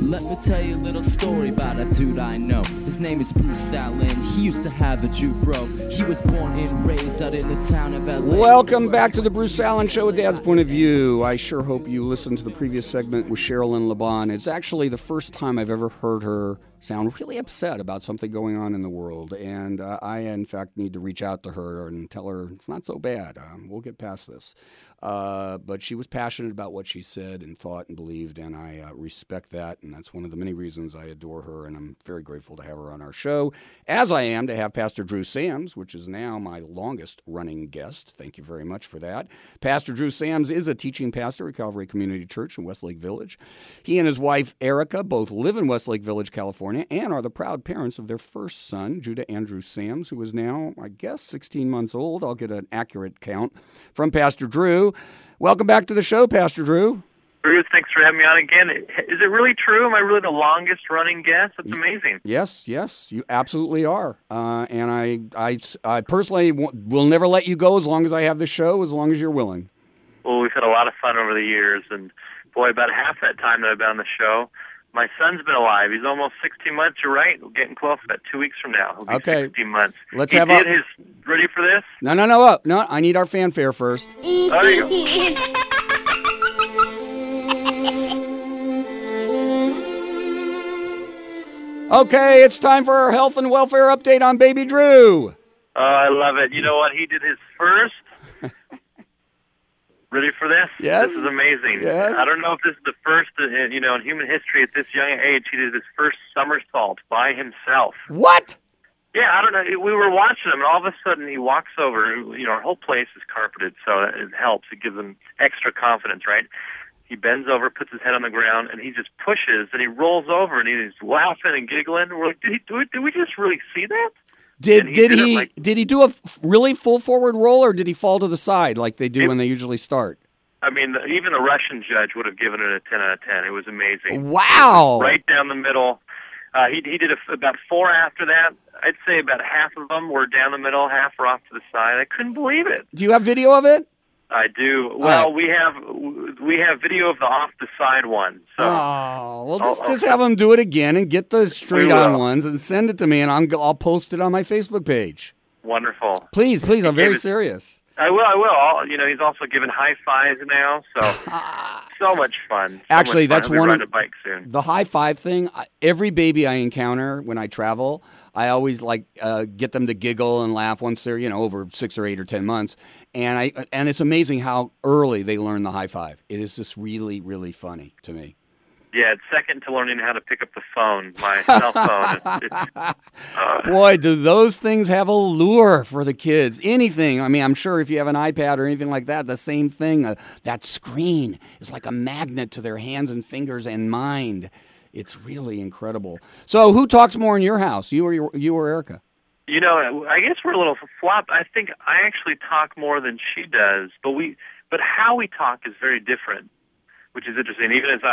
Let me tell you a little story about a dude I know. His name is Bruce Allen. He used to have a Jew fro. He was born and raised out in the town of LA. Welcome back to the Bruce Allen Show, A Dad's Point of View. I sure hope you listened to the previous segment with Sherilyn LeBon. It's actually the first time I've ever heard her sound really upset about something going on in the world. And I, in fact, need to reach out to her and tell her it's not so bad. We'll get past this. But she was passionate about what she said and thought and believed, and I respect that. And that's one of the many reasons I adore her, and I'm very grateful to have her on our show, as I am to have Pastor Drew Sams, which is now my longest-running guest. Thank you very much for that. Pastor Drew Sams is a teaching pastor at Calvary Community Church in Westlake Village. He and his wife, Erica, both live in Westlake Village, California, and are the proud parents of their first son, Judah Andrew Sams, who is now, I guess, 16 months old. I'll get an accurate count from Pastor Drew. Welcome back to the show, Pastor Drew. Bruce, thanks for having me on again. Is it really true? Am I really the longest running guest? That's amazing. Yes, you absolutely are. And I personally will never let you go as long as I have the show, as long as you're willing. Well, we've had a lot of fun over the years, and boy, about half that time that I've been on the show, my son's been alive. He's almost 16 months. You're right. We're getting close. About 2 weeks from now. He'll be 16 months. Ready for this? No. I need our fanfare first. There you go. Okay, it's time for our health and welfare update on Baby Drew. Oh, I love it. You know what? He did his first. Ready for this? Yes. This is amazing. Yes. I don't know if this is the first, in human history at this young age, he did his first somersault by himself. What? Yeah, I don't know. We were watching him, and all of a sudden he walks over. Our whole place is carpeted, so it helps. It gives him extra confidence, right? He bends over, puts his head on the ground, and he just pushes, and he rolls over, and he's laughing and giggling. We're like, did we just really see that? Did he do a really full forward roll, or did he fall to the side like they do when they usually start? I mean, even the Russian judge would have given it a 10 out of 10. It was amazing. Wow! Right down the middle. He did about 4 after that. I'd say about half of them were down the middle, half were off to the side. I couldn't believe it. Do you have video of it? I do. Well, we have video of the off the side one. So. Oh, well, just have them do it again and get the straight on ones and send it to me, and I'll post it on my Facebook page. Wonderful. Please, I'm very serious. I will. He's also given high fives now, so much fun. Actually, that's one of a bike soon. The high five thing. Every baby I encounter when I travel, I always get them to giggle and laugh once they're over 6 or 8 or 10 months, and it's amazing how early they learn the high five. It is just really, really funny to me. Yeah, it's second to learning how to pick up the phone, my cell phone. Boy, do those things have a lure for the kids. Anything. I mean, I'm sure if you have an iPad or anything like that, the same thing. That screen is like a magnet to their hands and fingers and mind. It's really incredible. So who talks more in your house, you or Erica? I guess we're a little flopped. I think I actually talk more than she does, but how we talk is very different, which is interesting. Even as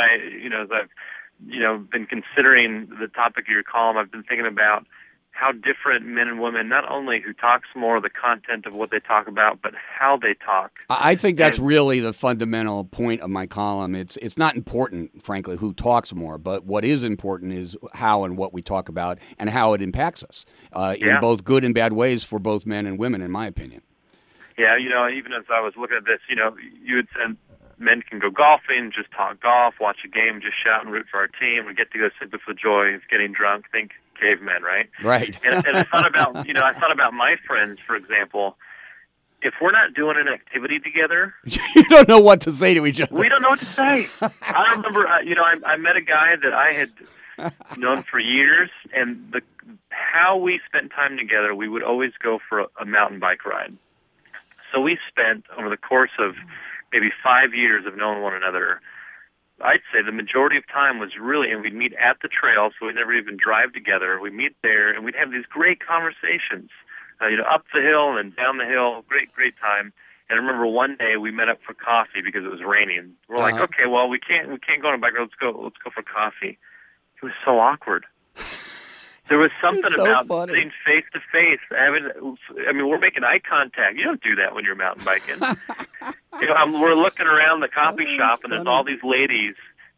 I've been considering the topic of your column, I've been thinking about how different men and women, not only who talks more, the content of what they talk about, but how they talk. I think that's really the fundamental point of my column. It's not important, frankly, who talks more, but what is important is how and what we talk about and how it impacts us in both good and bad ways for both men and women, in my opinion. Yeah, even as I was looking at this, you had said men can go golfing, just talk golf, watch a game, just shout and root for our team. We get to go simply for the joy of getting drunk. Think cavemen, right? Right. And I thought about my friends, for example. If we're not doing an activity together, you don't know what to say to each other. We don't know what to say. I remember, I met a guy that I had known for years, and how we spent time together, we would always go for a mountain bike ride. So we spent, over the course of maybe 5 years of knowing one another, I'd say the majority of time was really, and we'd meet at the trail, so we'd never even drive together. We'd meet there, and we'd have these great conversations, up the hill and down the hill, great time. And I remember one day we met up for coffee because it was raining. We're like, okay, well, we can't go on a bike ride. Let's go for coffee. It was so awkward. There was something about sitting face to face. We're making eye contact. You don't do that when you're mountain biking. We're looking around the coffee shop, and there's all these ladies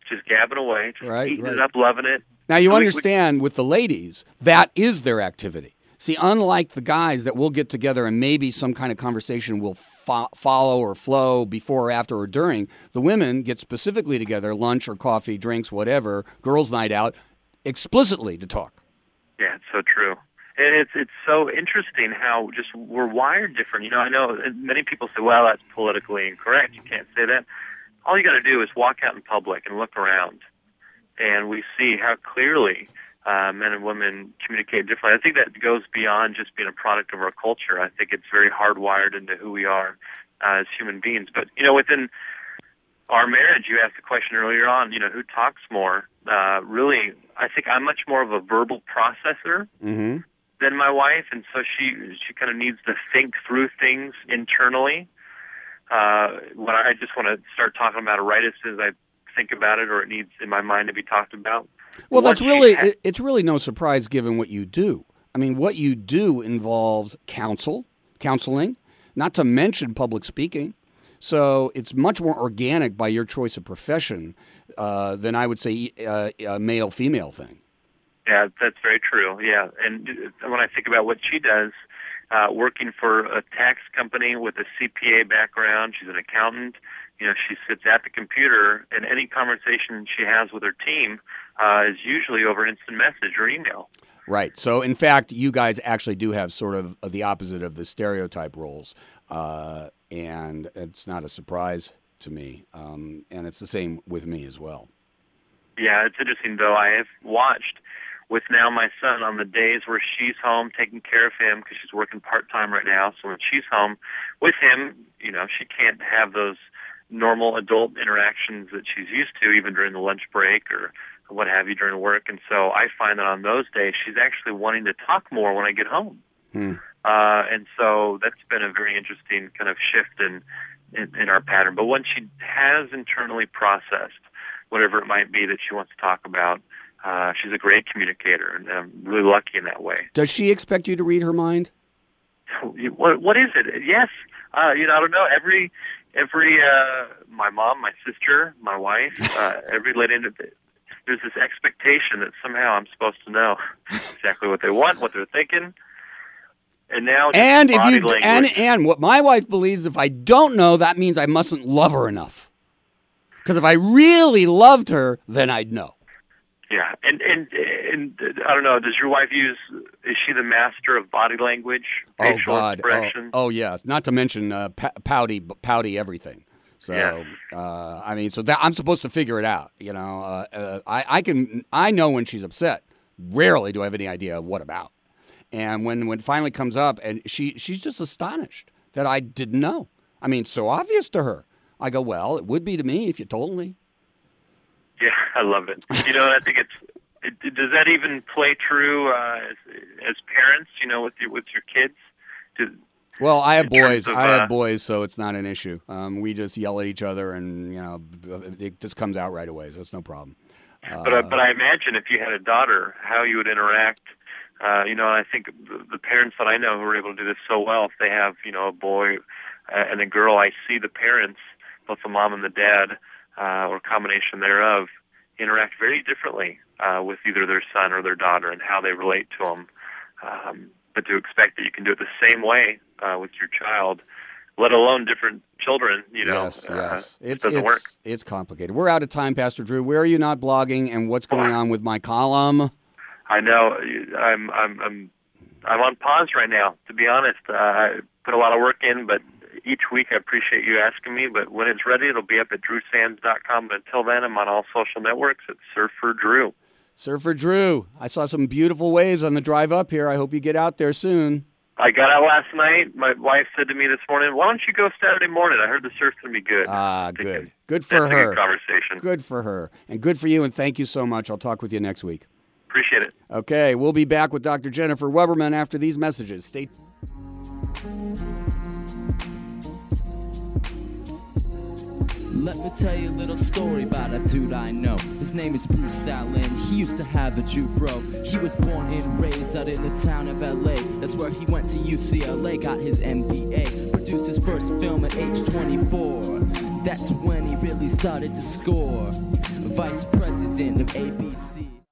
just gabbing away, just eating it up, loving it. Now, you understand with the ladies, that is their activity. See, unlike the guys that will get together and maybe some kind of conversation will follow or flow before or after or during, the women get specifically together, lunch or coffee, drinks, whatever, girls' night out, explicitly to talk. Yeah, it's so true. And it's so interesting how just we're wired different. I know many people say, well, that's politically incorrect. You can't say that. All you got to do is walk out in public and look around, and we see how clearly men and women communicate differently. I think that goes beyond just being a product of our culture. I think it's very hardwired into who we are as human beings. But, within our marriage, you asked the question earlier on, who talks more? Really, I think I'm much more of a verbal processor than my wife, and so she kind of needs to think through things internally. When I just want to start talking about it right as soon as I think about it, or it needs in my mind to be talked about. Well, it's really no surprise given what you do. I mean, what you do involves counseling, not to mention public speaking. So it's much more organic by your choice of profession than I would say a male-female thing. Yeah, that's very true. Yeah, and when I think about what she does, working for a tax company with a CPA background, she's an accountant. She sits at the computer, and any conversation she has with her team is usually over instant message or email. Right. So, in fact, you guys actually do have sort of the opposite of the stereotype roles, and it's not a surprise to me, and it's the same with me as well. Yeah, it's interesting, though. I have watched with now my son on the days where she's home taking care of him because she's working part-time right now. So when she's home with him, she can't have those normal adult interactions that she's used to, even during the lunch break or what have you during work. And so I find that on those days, she's actually wanting to talk more when I get home. And so that's been a very interesting kind of shift in our pattern. But when she has internally processed whatever it might be that she wants to talk about, she's a great communicator, and I'm really lucky in that way. Does she expect you to read her mind? What is it? Yes. I don't know. Every my mom, my sister, my wife, every lady, there's this expectation that somehow I'm supposed to know exactly what they want, what they're thinking. And now, and what my wife believes, if I don't know, that means I mustn't love her enough. Because if I really loved her, then I'd know. Yeah, and I don't know. Does your wife is she the master of body language, facial expression? Oh, yeah. Not to mention pouty everything. So, yeah. So that I'm supposed to figure it out. I know when she's upset. Rarely do I have any idea what about. And when it finally comes up, and she's just astonished that I didn't know. So obvious to her. I go, well, it would be to me if you told me. Yeah, I love it. I think does that even play true as parents? With your kids. Well, I have boys. I have boys, so it's not an issue. We just yell at each other, and it just comes out right away, so it's no problem. But I imagine if you had a daughter, how you would interact. I think the parents that I know who are able to do this so well, if they have a boy and a girl, I see the parents, both the mom and the dad, or a combination thereof, interact very differently with either their son or their daughter and how they relate to them. But to expect that you can do it the same way with your child, let alone different children, yes. It doesn't work. It's complicated. We're out of time, Pastor Drew. Where are you not blogging, and what's going on with my column? I know I'm on pause right now. To be honest, I put a lot of work in, but each week I appreciate you asking me. But when it's ready, it'll be up at drewsands.com. But until then, I'm on all social networks at Surfer Drew. Surfer Drew. I saw some beautiful waves on the drive up here. I hope you get out there soon. I got out last night. My wife said to me this morning, "Why don't you go Saturday morning? I heard the surf's going to be good." Good. Good for her. A good conversation. Good for her. And good for you, and thank you so much. I'll talk with you next week. Appreciate it. Okay, we'll be back with Dr. Jennifer Weberman after these messages. Stay Let me tell you a little story about a dude I know. His name is Bruce Allen. He used to have a Jew fro. He was born and raised out in the town of LA. That's where he went to UCLA, got his MBA. Produced his first film at age 24. That's when he really started to score. vice president of ABC.